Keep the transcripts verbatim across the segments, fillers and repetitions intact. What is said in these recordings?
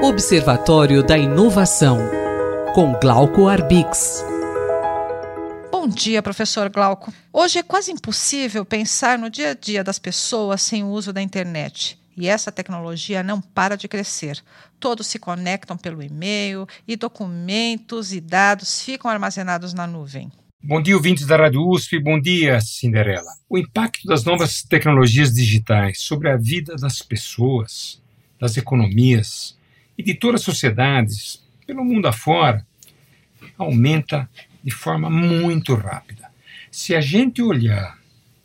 Observatório da Inovação, com Glauco Arbix. Bom dia, professor Glauco. Hoje é quase impossível pensar no dia a dia das pessoas sem o uso da internet. E essa tecnologia não para de crescer. Todos se conectam pelo e-mail e documentos e dados ficam armazenados na nuvem. Bom dia, ouvintes da Rádio U S P. Bom dia, Cinderela. O impacto das novas tecnologias digitais sobre a vida das pessoas, das economias e de todas as sociedades pelo mundo afora aumenta de forma muito rápida. Se a gente olhar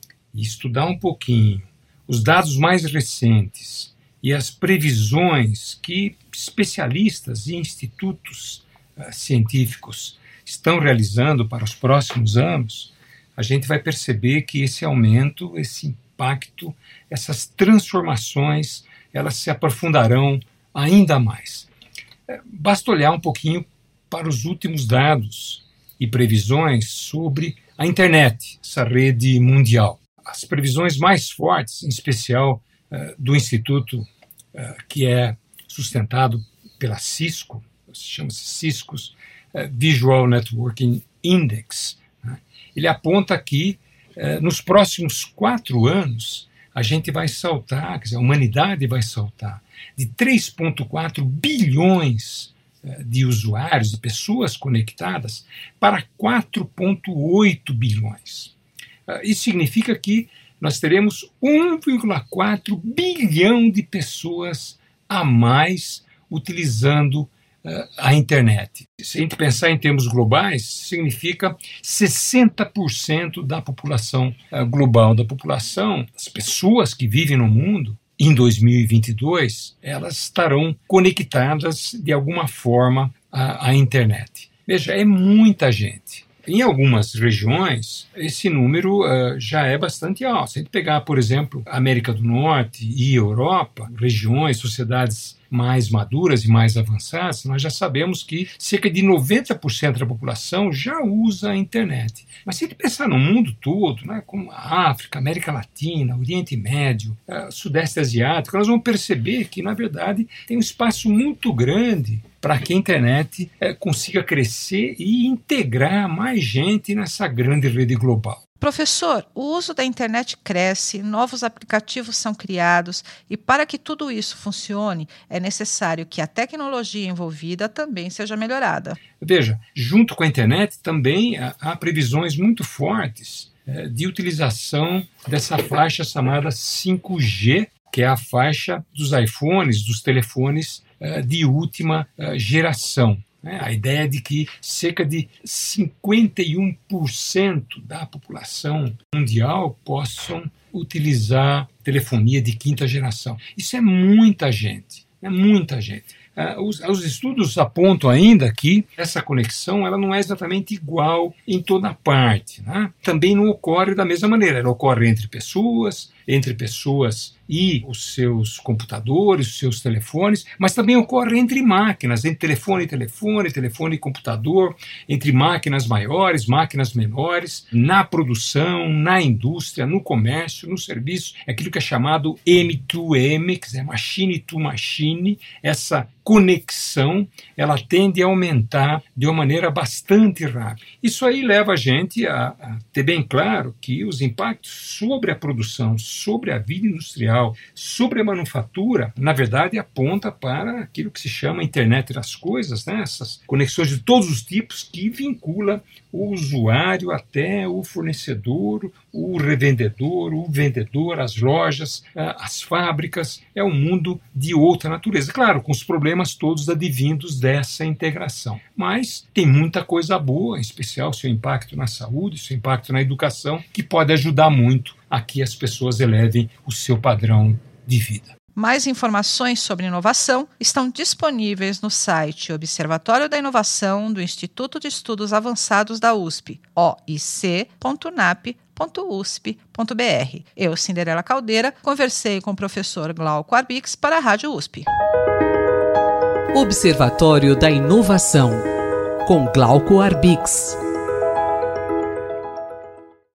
e estudar um pouquinho os dados mais recentes e as previsões que especialistas e institutos uh, científicos estão realizando para os próximos anos, a gente vai perceber que esse aumento, esse impacto, essas transformações, elas se aprofundarão ainda mais. Basta olhar um pouquinho para os últimos dados e previsões sobre a internet, essa rede mundial. As previsões mais fortes, em especial uh, do Instituto uh, que é sustentado pela Cisco, chama-se Cisco's uh, Visual Networking Index, né? Ele aponta que uh, nos próximos quatro anos a gente vai saltar, quer dizer, a humanidade vai saltar de três vírgula quatro bilhões uh, de usuários, de pessoas conectadas, para quatro vírgula oito bilhões. Uh, isso significa que nós teremos um vírgula quatro bilhão de pessoas a mais utilizando uh, a internet. Se a gente pensar em termos globais, significa sessenta por cento da população uh, global, da população, das pessoas que vivem no mundo, em dois mil e vinte e dois, elas estarão conectadas de alguma forma à, à internet. Veja, é muita gente. Em algumas regiões, esse número uh, já é bastante alto. Se a gente pegar, por exemplo, a América do Norte e Europa, regiões, sociedades mais maduras e mais avançadas, nós já sabemos que cerca de noventa por cento da população já usa a internet. Mas se a gente pensar no mundo todo, né, como a África, América Latina, Oriente Médio, uh, Sudeste Asiático, nós vamos perceber que, na verdade, tem um espaço muito grande para que a internet eh, consiga crescer e integrar mais gente nessa grande rede global. Professor, o uso da internet cresce, novos aplicativos são criados e para que tudo isso funcione, é necessário que a tecnologia envolvida também seja melhorada. Veja, junto com a internet também há, há previsões muito fortes eh, de utilização dessa faixa chamada cinco G, que é a faixa dos iPhones, dos telefones uh, de última uh, geração. Né? A ideia é de que cerca de cinquenta e um por cento da população mundial possam utilizar telefonia de quinta geração. Isso é muita gente, é muita gente. Uh, os, os estudos apontam ainda que essa conexão ela não é exatamente igual em toda parte. Né? Também não ocorre da mesma maneira. Ela ocorre entre pessoas, entre pessoas e os seus computadores, os seus telefones, mas também ocorre entre máquinas, entre telefone e telefone, telefone e computador, entre máquinas maiores, máquinas menores, na produção, na indústria, no comércio, no serviço, aquilo que é chamado M dois M, quer dizer, machine to machine. Essa conexão, ela tende a aumentar de uma maneira bastante rápida. Isso aí leva a gente a, a ter bem claro que os impactos sobre a produção, sobre a vida industrial, sobre a manufatura, na verdade aponta para aquilo que se chama internet das coisas, né? Essas conexões de todos os tipos que vincula o usuário até o fornecedor, o revendedor, o vendedor, as lojas, as fábricas. É um mundo de outra natureza. Claro, com os problemas todos advindos dessa integração. Mas tem muita coisa boa, em especial seu impacto na saúde, seu impacto na educação, que pode ajudar muito a que as pessoas elevem o seu padrão de vida. Mais informações sobre inovação estão disponíveis no site Observatório da Inovação do Instituto de Estudos Avançados da U S P, o i c ponto nap ponto u s p ponto b r. Eu, Cinderela Caldeira, conversei com o professor Glauco Arbix para a Rádio U S P. Observatório da Inovação, com Glauco Arbix.